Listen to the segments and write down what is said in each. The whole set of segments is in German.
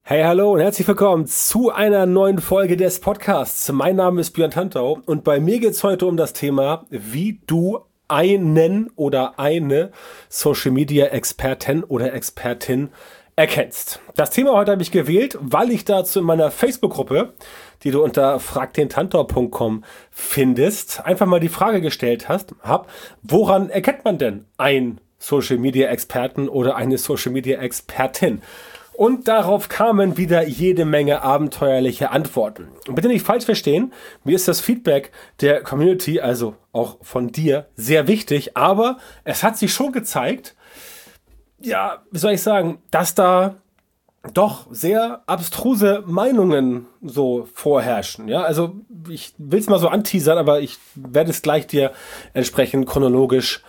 Hey, hallo und herzlich willkommen zu einer neuen Folge des Podcasts. Mein Name ist Björn Tantau und bei mir geht es heute um das Thema, wie du einen oder eine Social Media Expertin oder Expertin erkennst. Das Thema heute habe ich gewählt, weil ich dazu in meiner Facebook-Gruppe, die du unter fragdentantau.com findest, einfach mal die Frage gestellt habe, woran erkennt man denn einen Social Media Experten oder eine Social Media Expertin? Und darauf kamen wieder jede Menge abenteuerliche Antworten. Und bitte nicht falsch verstehen, mir ist das Feedback der Community, also auch von dir, sehr wichtig. Aber es hat sich schon gezeigt, ja, wie soll ich sagen, dass da doch sehr abstruse Meinungen so vorherrschen. Ja, also ich will es mal so anteasern, aber ich werde es gleich dir entsprechend chronologisch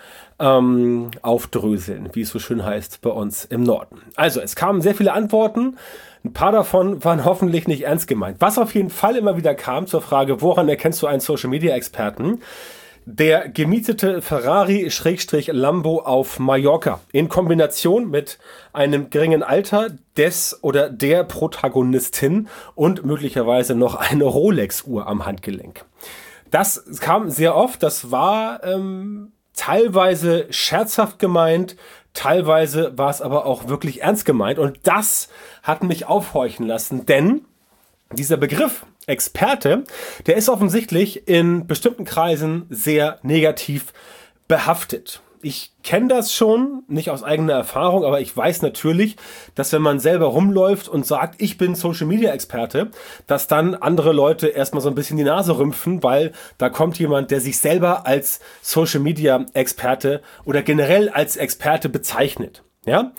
aufdröseln, wie es so schön heißt bei uns im Norden. Also, es kamen sehr viele Antworten. Ein paar davon waren hoffentlich nicht ernst gemeint. Was auf jeden Fall immer wieder kam zur Frage, woran erkennst du einen Social-Media-Experten? Der gemietete Ferrari-Lambo auf Mallorca in Kombination mit einem geringen Alter des oder der Protagonistin und möglicherweise noch eine Rolex-Uhr am Handgelenk. Das kam sehr oft, das war teilweise scherzhaft gemeint, teilweise war es aber auch wirklich ernst gemeint. Und das hat mich aufhorchen lassen, denn dieser Begriff Experte, der ist offensichtlich in bestimmten Kreisen sehr negativ behaftet. Ich kenne das schon, nicht aus eigener Erfahrung, aber ich weiß natürlich, dass wenn man selber rumläuft und sagt, ich bin Social-Media-Experte, dass dann andere Leute erstmal so ein bisschen die Nase rümpfen, weil da kommt jemand, der sich selber als Social-Media-Experte oder generell als Experte bezeichnet. Ja,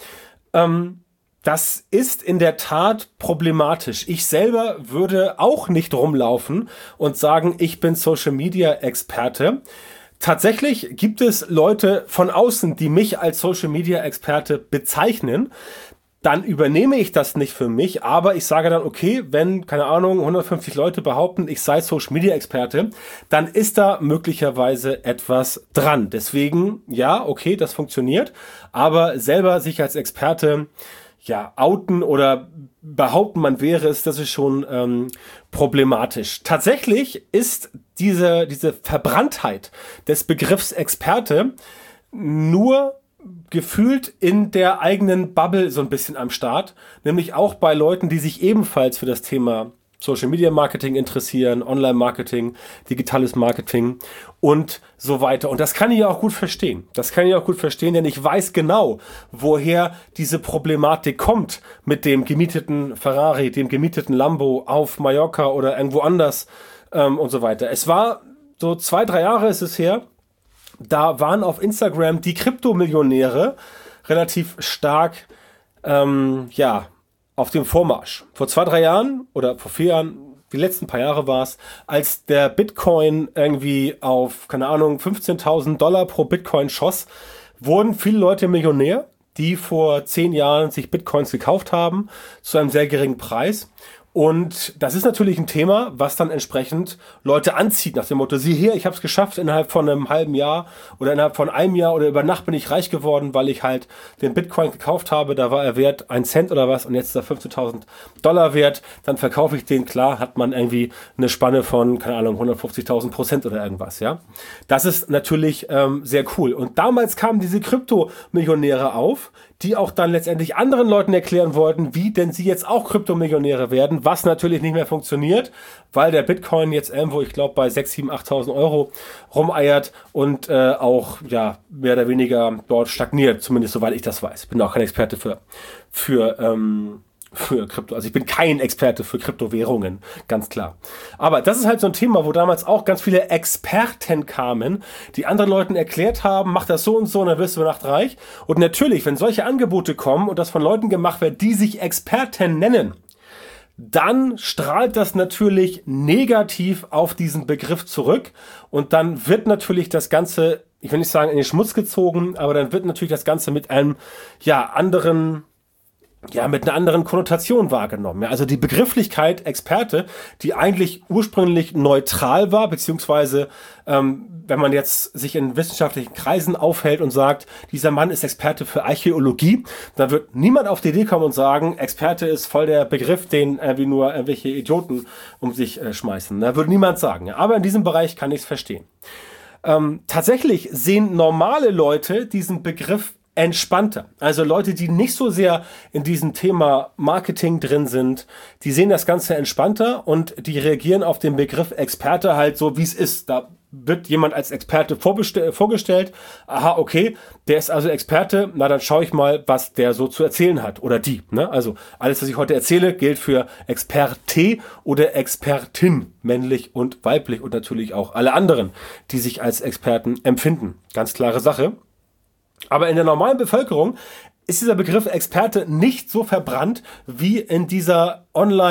das ist in der Tat problematisch. Ich selber würde auch nicht rumlaufen und sagen, ich bin Social-Media-Experte. Tatsächlich gibt es Leute von außen, die mich als Social-Media-Experte bezeichnen. Dann übernehme ich das nicht für mich, aber ich sage dann, okay, wenn, keine Ahnung, 150 Leute behaupten, ich sei Social-Media-Experte, dann ist da möglicherweise etwas dran. Deswegen, ja, okay, das funktioniert, aber selber sich als Experte outen oder behaupten, man wäre es, das ist schon problematisch. Tatsächlich ist diese Verbranntheit des Begriffs Experte nur gefühlt in der eigenen Bubble so ein bisschen am Start, nämlich auch bei Leuten, die sich ebenfalls für das Thema Social Media Marketing interessieren, Online Marketing, digitales Marketing und so weiter. Und das kann ich ja auch gut verstehen. Denn ich weiß genau, woher diese Problematik kommt mit dem gemieteten Ferrari, dem gemieteten Lambo auf Mallorca oder irgendwo anders und so weiter. Es war so 2-3 Jahre ist es her, da waren auf Instagram die Kryptomillionäre relativ stark, auf dem Vormarsch. Vor 2-3 Jahren oder vor 4 Jahren, die letzten paar Jahre war es, als der Bitcoin irgendwie auf, keine Ahnung, $15.000 pro Bitcoin schoss, wurden viele Leute Millionär, die vor 10 Jahren sich Bitcoins gekauft haben, zu einem sehr geringen Preis. Und das ist natürlich ein Thema, was dann entsprechend Leute anzieht, nach dem Motto, sieh hier, ich habe es geschafft innerhalb von einem halben Jahr oder innerhalb von einem Jahr oder über Nacht bin ich reich geworden, weil ich halt den Bitcoin gekauft habe, da war er wert 1 Cent oder was und jetzt ist er $15.000 wert, dann verkaufe ich den, klar, hat man irgendwie eine Spanne von, keine Ahnung, 150.000% oder irgendwas, ja. Das ist natürlich sehr cool. Und damals kamen diese Kryptomillionäre auf, die auch dann letztendlich anderen Leuten erklären wollten, wie denn sie jetzt auch Kryptomillionäre werden, was natürlich nicht mehr funktioniert, weil der Bitcoin jetzt irgendwo, ich glaube, bei 6.000, 7.000, 8.000 Euro rumeiert und auch mehr oder weniger dort stagniert, zumindest soweit ich das weiß. Ich bin auch kein Experte für Krypto. Also ich bin kein Experte für Kryptowährungen, ganz klar. Aber das ist halt so ein Thema, wo damals auch ganz viele Experten kamen, die anderen Leuten erklärt haben, mach das so und so und dann wirst du über Nacht reich. Und natürlich, wenn solche Angebote kommen und das von Leuten gemacht wird, die sich Experten nennen, dann strahlt das natürlich negativ auf diesen Begriff zurück und dann wird natürlich das Ganze, ich will nicht sagen in den Schmutz gezogen, aber dann wird natürlich das Ganze mit einem anderen ja, mit einer anderen Konnotation wahrgenommen. Ja, also die Begrifflichkeit Experte, die eigentlich ursprünglich neutral war, beziehungsweise wenn man jetzt sich in wissenschaftlichen Kreisen aufhält und sagt, dieser Mann ist Experte für Archäologie, dann wird niemand auf die Idee kommen und sagen, Experte ist voll der Begriff, den wie nur irgendwelche Idioten um sich schmeißen. Da würde niemand sagen. Ja, aber in diesem Bereich kann ich es verstehen. Tatsächlich sehen normale Leute diesen Begriff entspannter. Also Leute, die nicht so sehr in diesem Thema Marketing drin sind, die sehen das Ganze entspannter und die reagieren auf den Begriff Experte halt so, wie es ist. Da wird jemand als Experte vorgestellt. Aha, okay, der ist also Experte. Na, dann schaue ich mal, was der so zu erzählen hat. Oder die. Ne? Also alles, was ich heute erzähle, gilt für Experte oder Expertin. Männlich und weiblich und natürlich auch alle anderen, die sich als Experten empfinden. Ganz klare Sache. Aber in der normalen Bevölkerung ist dieser Begriff Experte nicht so verbrannt wie in dieser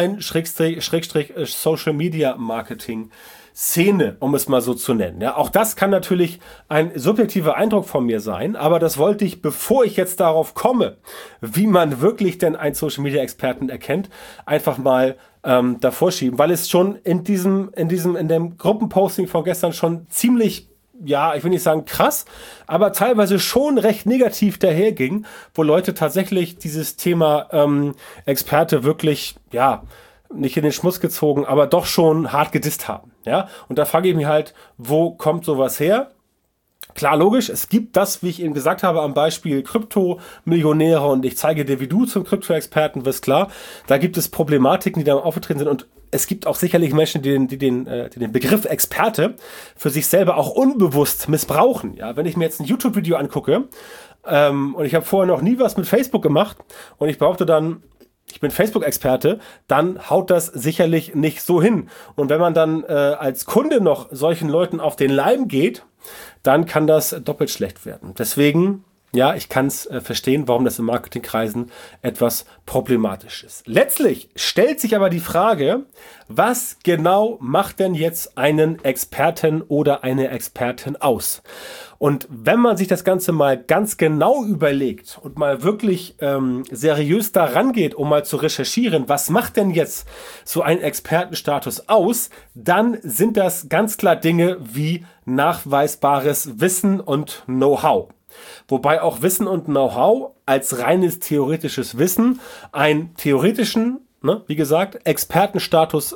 Online-Social-Media-Marketing-Szene, um es mal so zu nennen. Ja, auch das kann natürlich ein subjektiver Eindruck von mir sein, aber das wollte ich, bevor ich jetzt darauf komme, wie man wirklich denn einen Social-Media-Experten erkennt, einfach mal davor schieben, weil es schon in dem Gruppenposting von gestern schon ziemlich, ja, ich will nicht sagen krass, aber teilweise schon recht negativ daherging, wo Leute tatsächlich dieses Thema Experte wirklich, ja, nicht in den Schmutz gezogen, aber doch schon hart gedisst haben. Ja? Und da frage ich mich halt, wo kommt sowas her? Klar, logisch, es gibt das, wie ich eben gesagt habe, am Beispiel Krypto-Millionäre und ich zeige dir, wie du zum Krypto-Experten wirst, klar. Da gibt es Problematiken, die da aufgetreten sind und es gibt auch sicherlich Menschen, die den Begriff Experte für sich selber auch unbewusst missbrauchen. Ja, wenn ich mir jetzt ein YouTube-Video angucke und ich habe vorher noch nie was mit Facebook gemacht und ich behaupte dann, ich bin Facebook-Experte, dann haut das sicherlich nicht so hin. Und wenn man dann als Kunde noch solchen Leuten auf den Leim geht, dann kann das doppelt schlecht werden. Deswegen, ja, ich kann es verstehen, warum das in Marketingkreisen etwas problematisch ist. Letztlich stellt sich aber die Frage, was genau macht denn jetzt einen Experten oder eine Expertin aus? Und wenn man sich das Ganze mal ganz genau überlegt und mal wirklich seriös daran geht, um mal zu recherchieren, was macht denn jetzt so ein Expertenstatus aus, dann sind das ganz klar Dinge wie nachweisbares Wissen und Know-how. Wobei auch Wissen und Know-how als reines theoretisches Wissen einen theoretischen, wie gesagt, Expertenstatus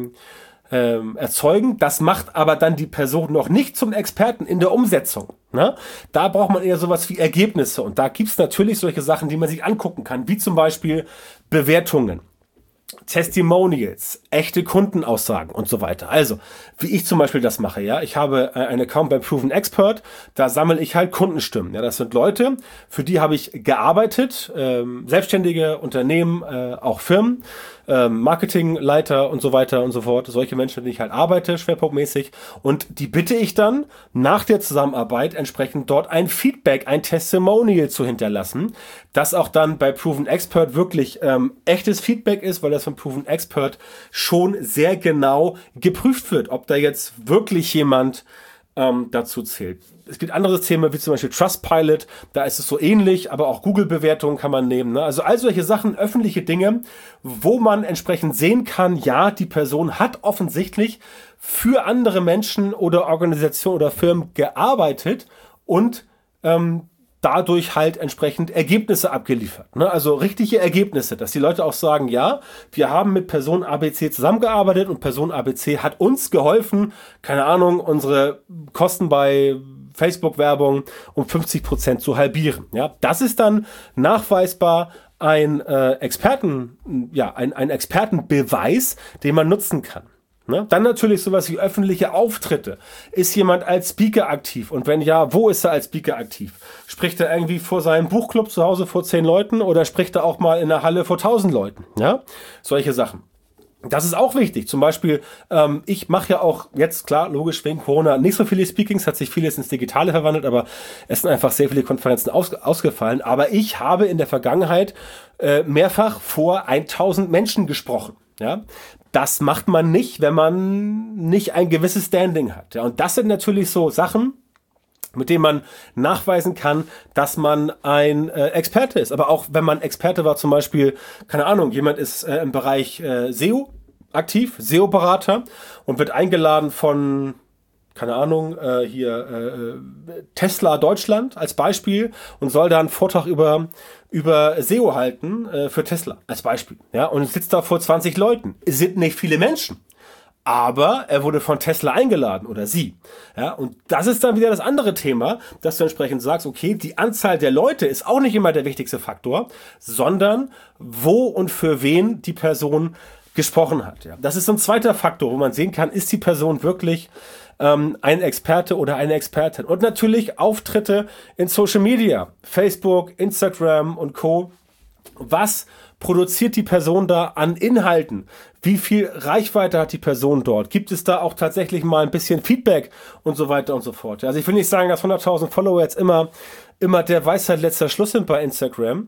erzeugen. Das macht aber dann die Person noch nicht zum Experten in der Umsetzung. Ne? Da braucht man eher sowas wie Ergebnisse. Und da gibt es natürlich solche Sachen, die man sich angucken kann, wie zum Beispiel Bewertungen, Testimonials, echte Kundenaussagen und so weiter. Also, wie ich zum Beispiel das mache, ja, ich habe einen Account bei Proven Expert, da sammle ich halt Kundenstimmen. Ja, das sind Leute, für die habe ich gearbeitet, selbstständige Unternehmen, auch Firmen, Marketingleiter und so weiter und so fort. Solche Menschen, mit denen ich halt arbeite, schwerpunktmäßig. Und die bitte ich dann nach der Zusammenarbeit entsprechend dort ein Feedback, ein Testimonial zu hinterlassen, das auch dann bei Proven Expert wirklich echtes Feedback ist, weil das von Proven Expert schon sehr genau geprüft wird, ob da jetzt wirklich jemand dazu zählt. Es gibt andere Systeme, wie zum Beispiel Trustpilot, da ist es so ähnlich, aber auch Google-Bewertungen kann man nehmen. Ne? Also all solche Sachen, öffentliche Dinge, wo man entsprechend sehen kann, ja, die Person hat offensichtlich für andere Menschen oder Organisationen oder Firmen gearbeitet und dadurch halt entsprechend Ergebnisse abgeliefert. Ne? Also richtige Ergebnisse, dass die Leute auch sagen, ja, wir haben mit Person ABC zusammengearbeitet und Person ABC hat uns geholfen, keine Ahnung, unsere Kosten bei Facebook-Werbung um 50% zu halbieren. Ja? Das ist dann nachweisbar ein ein Expertenbeweis, den man nutzen kann. Ne? Dann natürlich sowas wie öffentliche Auftritte. Ist jemand als Speaker aktiv? Und wenn ja, wo ist er als Speaker aktiv? Spricht er irgendwie vor seinem Buchclub zu Hause vor 10 Leuten oder spricht er auch mal in der Halle vor 1000 Leuten? Ja? Solche Sachen. Das ist auch wichtig. Zum Beispiel, ich mache ja auch jetzt, klar, logisch, wegen Corona nicht so viele Speakings, hat sich vieles ins Digitale verwandelt, aber es sind einfach sehr viele Konferenzen ausgefallen. Aber ich habe in der Vergangenheit mehrfach vor 1000 Menschen gesprochen. Ja, das macht man nicht, wenn man nicht ein gewisses Standing hat. Ja, und das sind natürlich so Sachen, mit dem man nachweisen kann, dass man ein Experte ist. Aber auch wenn man Experte war, zum Beispiel, keine Ahnung, jemand ist im Bereich SEO aktiv, SEO-Berater und wird eingeladen von, keine Ahnung, Tesla Deutschland als Beispiel und soll da einen Vortrag über SEO halten für Tesla als Beispiel. Ja, und sitzt da vor 20 Leuten. Es sind nicht viele Menschen. Aber er wurde von Tesla eingeladen oder sie. Ja, und das ist dann wieder das andere Thema, dass du entsprechend sagst, okay, die Anzahl der Leute ist auch nicht immer der wichtigste Faktor, sondern wo und für wen die Person gesprochen hat. Ja. Das ist so ein zweiter Faktor, wo man sehen kann, ist die Person wirklich ein Experte oder eine Expertin. Und natürlich Auftritte in Social Media, Facebook, Instagram und Co. Was produziert die Person da an Inhalten? Wie viel Reichweite hat die Person dort? Gibt es da auch tatsächlich mal ein bisschen Feedback und so weiter und so fort? Also ich will nicht sagen, dass 100.000 Follower jetzt immer der Weisheit letzter Schluss sind bei Instagram.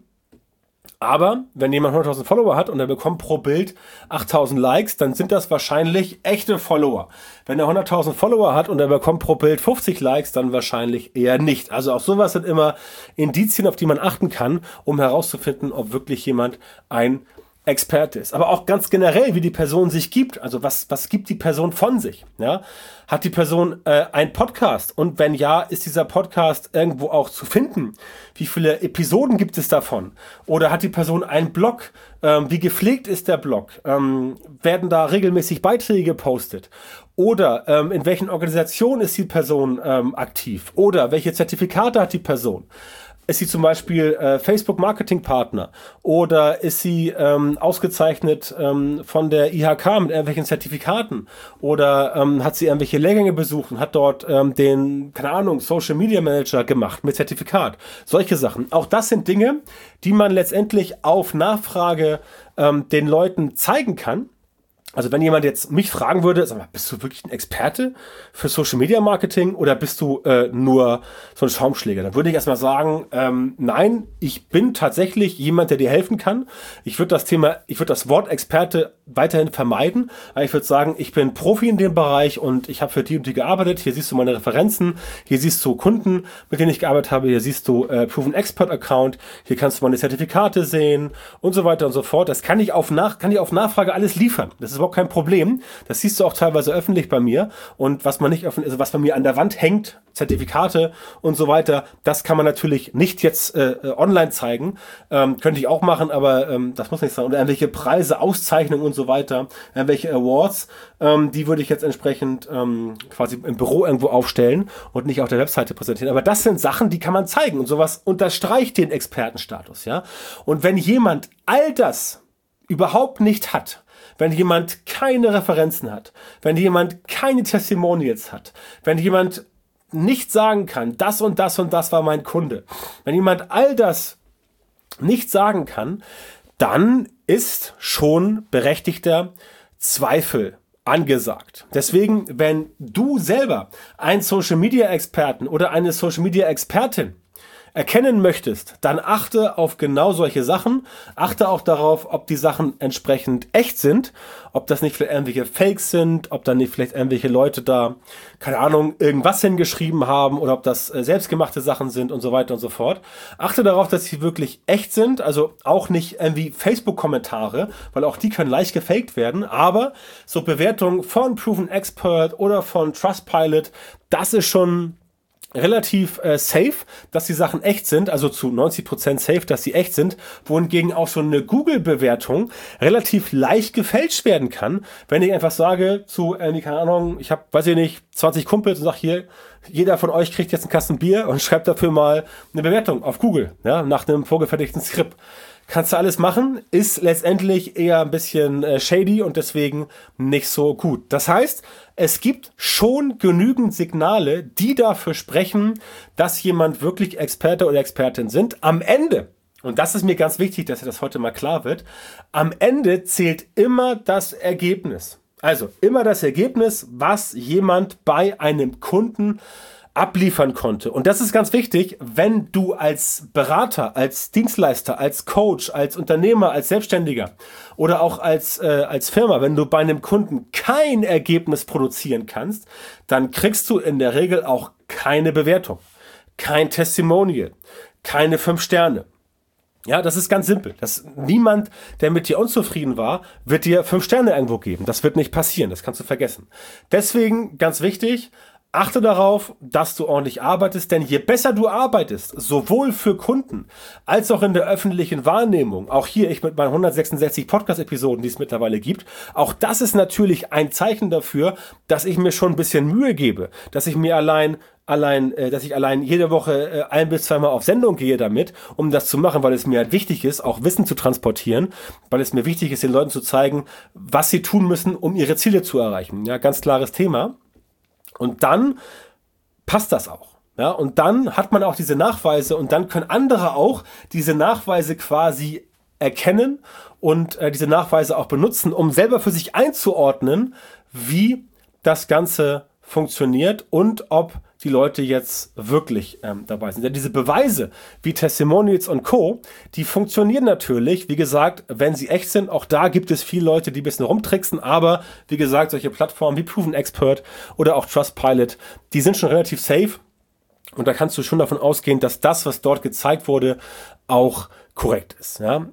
Aber wenn jemand 100.000 Follower hat und er bekommt pro Bild 8.000 Likes, dann sind das wahrscheinlich echte Follower. Wenn er 100.000 Follower hat und er bekommt pro Bild 50 Likes, dann wahrscheinlich eher nicht. Also auch sowas sind immer Indizien, auf die man achten kann, um herauszufinden, ob wirklich jemand ein Experte ist. Aber auch ganz generell, wie die Person sich gibt. Also was gibt die Person von sich? Ja? Hat die Person einen Podcast? Und wenn ja, ist dieser Podcast irgendwo auch zu finden? Wie viele Episoden gibt es davon? Oder hat die Person einen Blog? Wie gepflegt ist der Blog? Werden da regelmäßig Beiträge gepostet? Oder in welchen Organisationen ist die Person aktiv? Oder welche Zertifikate hat die Person? Ist sie zum Beispiel Facebook-Marketing-Partner oder ist sie ausgezeichnet von der IHK mit irgendwelchen Zertifikaten oder hat sie irgendwelche Lehrgänge besucht und hat dort den, keine Ahnung, Social Media Manager gemacht mit Zertifikat. Solche Sachen. Auch das sind Dinge, die man letztendlich auf Nachfrage den Leuten zeigen kann. Also wenn jemand jetzt mich fragen würde, sag mal, bist du wirklich ein Experte für Social Media Marketing oder bist du nur so ein Schaumschläger? Dann würde ich erstmal sagen, nein, ich bin tatsächlich jemand, der dir helfen kann. Ich würde das Wort Experte weiterhin vermeiden, aber ich würde sagen, ich bin Profi in dem Bereich und ich habe für die und die gearbeitet. Hier siehst du meine Referenzen, hier siehst du Kunden, mit denen ich gearbeitet habe, hier siehst du Proven Expert Account, hier kannst du meine Zertifikate sehen und so weiter und so fort. Das kann ich auf Nachfrage alles liefern. Das ist überhaupt kein Problem. Das siehst du auch teilweise öffentlich bei mir. Und was man nicht öffentlich, also was bei mir an der Wand hängt, Zertifikate und so weiter, das kann man natürlich nicht jetzt online zeigen. Könnte ich auch machen, aber das muss nicht sein. Oder irgendwelche Preise, Auszeichnungen und so weiter, irgendwelche Awards, die würde ich jetzt entsprechend quasi im Büro irgendwo aufstellen und nicht auf der Webseite präsentieren. Aber das sind Sachen, die kann man zeigen und sowas unterstreicht den Expertenstatus, ja. Und wenn jemand all das überhaupt nicht hat, wenn jemand keine Referenzen hat, wenn jemand keine Testimonials hat, wenn jemand nicht sagen kann, das und das und das war mein Kunde, wenn jemand all das nicht sagen kann, dann ist schon berechtigter Zweifel angesagt. Deswegen, wenn du selber einen Social-Media-Experten oder eine Social-Media-Expertin erkennen möchtest, dann achte auf genau solche Sachen. Achte auch darauf, ob die Sachen entsprechend echt sind, ob das nicht vielleicht irgendwelche Fakes sind, ob da nicht vielleicht irgendwelche Leute da, keine Ahnung, irgendwas hingeschrieben haben oder ob das selbstgemachte Sachen sind und so weiter und so fort. Achte darauf, dass sie wirklich echt sind, also auch nicht irgendwie Facebook-Kommentare, weil auch die können leicht gefaked werden, aber so Bewertungen von Proven Expert oder von Trustpilot, das ist schon relativ safe, dass die Sachen echt sind, also zu 90% safe, dass sie echt sind, wohingegen auch so eine Google-Bewertung relativ leicht gefälscht werden kann, wenn ich einfach sage zu, keine Ahnung, ich habe, weiß ich nicht, 20 Kumpels und sage hier, jeder von euch kriegt jetzt einen Kasten Bier und schreibt dafür mal eine Bewertung auf Google, ja, nach einem vorgefertigten Skript. Kannst du alles machen, ist letztendlich eher ein bisschen shady und deswegen nicht so gut. Das heißt, es gibt schon genügend Signale, die dafür sprechen, dass jemand wirklich Experte oder Expertin sind. Am Ende, und das ist mir ganz wichtig, dass das heute mal klar wird, am Ende zählt immer das Ergebnis. Also immer das Ergebnis, was jemand bei einem Kunden abliefern konnte. Und das ist ganz wichtig, wenn du als Berater, als Dienstleister, als Coach, als Unternehmer, als Selbstständiger oder auch als Firma, wenn du bei einem Kunden kein Ergebnis produzieren kannst, dann kriegst du in der Regel auch keine Bewertung, kein Testimonial, keine 5 Sterne. Ja, das ist ganz simpel. Niemand, der mit dir unzufrieden war, wird dir 5 Sterne irgendwo geben. Das wird nicht passieren. Das kannst du vergessen. Deswegen ganz wichtig, achte darauf, dass du ordentlich arbeitest, denn je besser du arbeitest, sowohl für Kunden als auch in der öffentlichen Wahrnehmung, auch hier ich mit meinen 166 Podcast-Episoden, die es mittlerweile gibt, auch das ist natürlich ein Zeichen dafür, dass ich mir schon ein bisschen Mühe gebe, dass ich mir allein jede Woche 1 bis 2 Mal auf Sendung gehe damit, um das zu machen, weil es mir halt wichtig ist, auch Wissen zu transportieren, weil es mir wichtig ist, den Leuten zu zeigen, was sie tun müssen, um ihre Ziele zu erreichen. Ja, ganz klares Thema. Und dann passt das auch. Ja, und dann hat man auch diese Nachweise und dann können andere auch diese Nachweise quasi erkennen und diese Nachweise auch benutzen, um selber für sich einzuordnen, wie das Ganze funktioniert und ob die Leute jetzt wirklich dabei sind. Denn diese Beweise wie Testimonials und Co., die funktionieren natürlich, wie gesagt, wenn sie echt sind. Auch da gibt es viele Leute, die ein bisschen rumtricksen, aber wie gesagt, solche Plattformen wie Proven Expert oder auch Trustpilot, die sind schon relativ safe und da kannst du schon davon ausgehen, dass das, was dort gezeigt wurde, auch korrekt ist. Ja?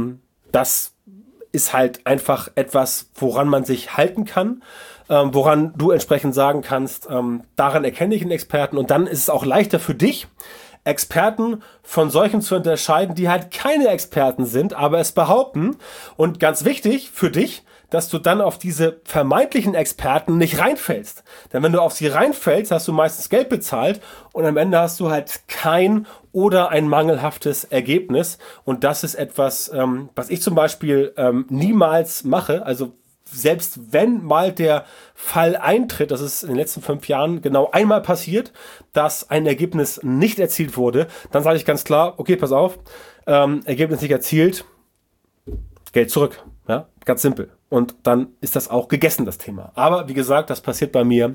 Das ist halt einfach etwas, woran man sich halten kann, woran du entsprechend sagen kannst, daran erkenne ich einen Experten und dann ist es auch leichter für dich, Experten von solchen zu unterscheiden, die halt keine Experten sind, aber es behaupten. Und ganz wichtig für dich, dass du dann auf diese vermeintlichen Experten nicht reinfällst. Denn wenn du auf sie reinfällst, hast du meistens Geld bezahlt und am Ende hast du halt kein oder ein mangelhaftes Ergebnis. Und das ist etwas, was ich zum Beispiel niemals mache. Also selbst wenn mal der Fall eintritt, das ist in den letzten 5 Jahren genau einmal passiert, dass ein Ergebnis nicht erzielt wurde, dann sage ich ganz klar, okay, pass auf, Ergebnis nicht erzielt, Geld zurück. Ja, ganz simpel. Und dann ist das auch gegessen, das Thema. Aber wie gesagt, das passiert bei mir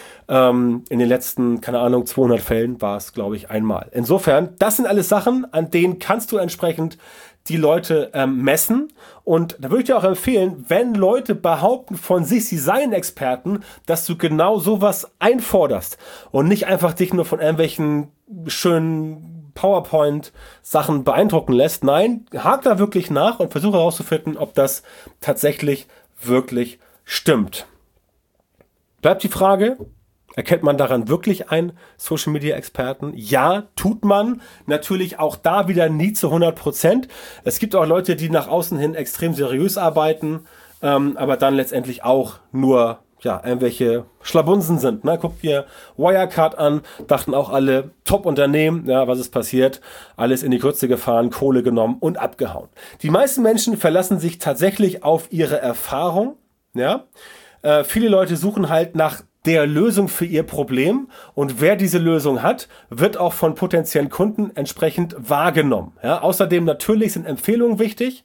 in den letzten, 200 Fällen war es, glaube ich, einmal. Insofern, das sind alles Sachen, an denen kannst du entsprechend die Leute messen. Und da würde ich dir auch empfehlen, wenn Leute behaupten von sich, sie seien Experten, dass du genau sowas einforderst und nicht einfach dich nur von irgendwelchen schönen PowerPoint-Sachen beeindrucken lässt. Nein, hak da wirklich nach und versuche herauszufinden, ob das tatsächlich wirklich stimmt. Bleibt die Frage, erkennt man daran wirklich einen Social-Media-Experten? Ja, tut man. Natürlich auch da wieder nie zu 100%. Es gibt auch Leute, die nach außen hin extrem seriös arbeiten, aber dann letztendlich auch nur irgendwelche Schlabunsen sind. Ne? Guckt dir Wirecard an, dachten auch alle, Top-Unternehmen, ja, was ist passiert? Alles in die Kürze gefahren, Kohle genommen und abgehauen. Die meisten Menschen verlassen sich tatsächlich auf ihre Erfahrung. Ja? Viele Leute suchen halt nach der Lösung für ihr Problem und wer diese Lösung hat, wird auch von potenziellen Kunden entsprechend wahrgenommen. Ja? Außerdem natürlich sind Empfehlungen wichtig,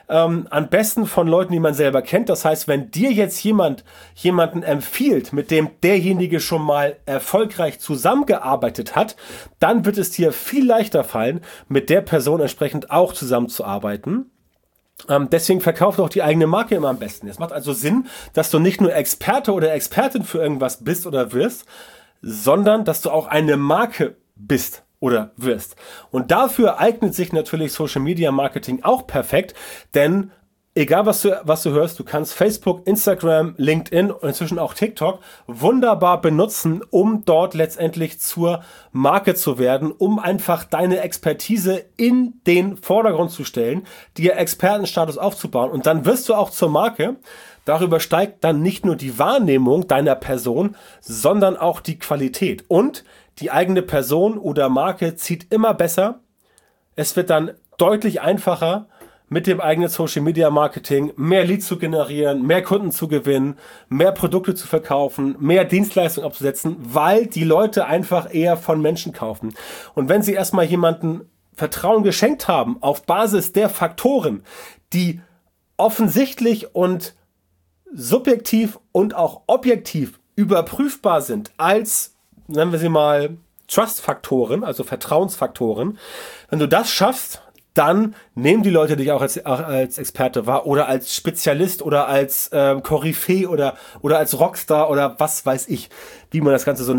am besten von Leuten, die man selber kennt. Das heißt, wenn dir jetzt jemanden empfiehlt, mit dem derjenige schon mal erfolgreich zusammengearbeitet hat, dann wird es dir viel leichter fallen, mit der Person entsprechend auch zusammenzuarbeiten. Deswegen verkauft auch die eigene Marke immer am besten. Es macht also Sinn, dass du nicht nur Experte oder Expertin für irgendwas bist oder wirst, sondern dass du auch eine Marke bist oder wirst. Und dafür eignet sich natürlich Social Media Marketing auch perfekt, denn egal was du hörst, du kannst Facebook, Instagram, LinkedIn und inzwischen auch TikTok wunderbar benutzen, um dort letztendlich zur Marke zu werden, um einfach deine Expertise in den Vordergrund zu stellen, dir Expertenstatus aufzubauen und dann wirst du auch zur Marke. Darüber steigt dann nicht nur die Wahrnehmung deiner Person, sondern auch die Qualität und die eigene Person oder Marke zieht immer besser. Es wird dann deutlich einfacher, mit dem eigenen Social Media Marketing mehr Leads zu generieren, mehr Kunden zu gewinnen, mehr Produkte zu verkaufen, mehr Dienstleistungen abzusetzen, weil die Leute einfach eher von Menschen kaufen. Und wenn sie erstmal jemanden Vertrauen geschenkt haben auf Basis der Faktoren, die offensichtlich und subjektiv und auch objektiv überprüfbar sind als, nennen wir sie mal, Trust-Faktoren, also Vertrauensfaktoren, wenn du das schaffst, dann nehmen die Leute dich auch als Experte wahr oder als Spezialist oder als Koryphäe oder als Rockstar oder was weiß ich, wie man das Ganze so nennt.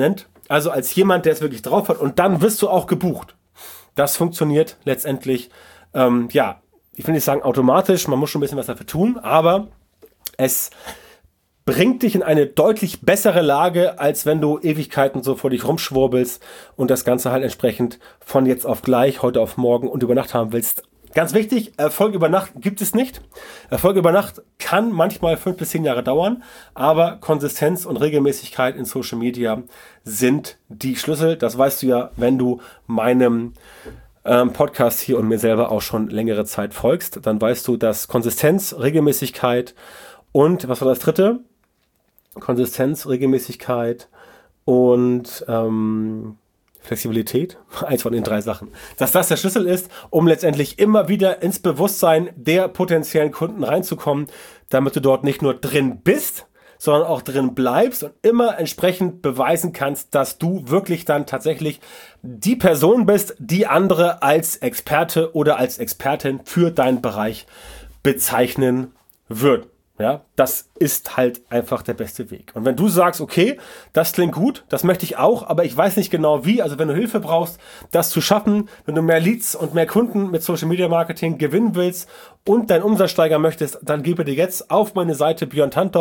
Also als jemand, der es wirklich drauf hat, und dann wirst du auch gebucht. Das funktioniert letztendlich, ich will nicht sagen automatisch, man muss schon ein bisschen was dafür tun, aber es bringt dich in eine deutlich bessere Lage, als wenn du Ewigkeiten so vor dich rumschwurbelst und das Ganze halt entsprechend von jetzt auf gleich, heute auf morgen und über Nacht haben willst. Ganz wichtig, Erfolg über Nacht gibt es nicht. Erfolg über Nacht kann manchmal 5 bis 10 Jahre dauern, aber Konsistenz und Regelmäßigkeit in Social Media sind die Schlüssel. Das weißt du ja, wenn du meinem Podcast hier und mir selber auch schon längere Zeit folgst. Dann weißt du, dass Konsistenz, Regelmäßigkeit und, was war das dritte? Konsistenz, Regelmäßigkeit und Flexibilität, eins von den 3 Sachen, dass das der Schlüssel ist, um letztendlich immer wieder ins Bewusstsein der potenziellen Kunden reinzukommen, damit du dort nicht nur drin bist, sondern auch drin bleibst und immer entsprechend beweisen kannst, dass du wirklich dann tatsächlich die Person bist, die andere als Experte oder als Expertin für deinen Bereich bezeichnen wird. Ja, das ist halt einfach der beste Weg. Und wenn du sagst, okay, das klingt gut, das möchte ich auch, aber ich weiß nicht genau wie, also wenn du Hilfe brauchst, das zu schaffen, wenn du mehr Leads und mehr Kunden mit Social Media Marketing gewinnen willst und deinen Umsatz steigern möchtest, dann gebe dir jetzt auf meine Seite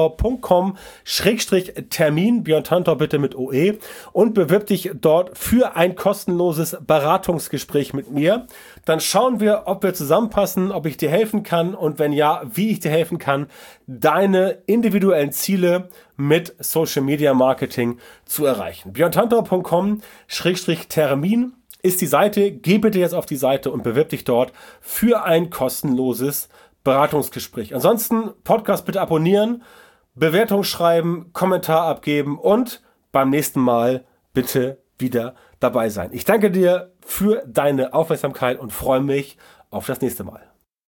björntantor.com/Termin, Björn Tantor bitte mit OE, und bewirb dich dort für ein kostenloses Beratungsgespräch mit mir. Dann schauen wir, ob wir zusammenpassen, ob ich dir helfen kann und wenn ja, wie ich dir helfen kann, deine individuellen Ziele mit Social Media Marketing zu erreichen. björntantor.com/Termin ist die Seite. Geh bitte jetzt auf die Seite und bewirb dich dort für ein kostenloses Beratungsgespräch. Ansonsten Podcast bitte abonnieren, Bewertung schreiben, Kommentar abgeben und beim nächsten Mal bitte wieder dabei sein. Ich danke dir für deine Aufmerksamkeit und freue mich auf das nächste Mal.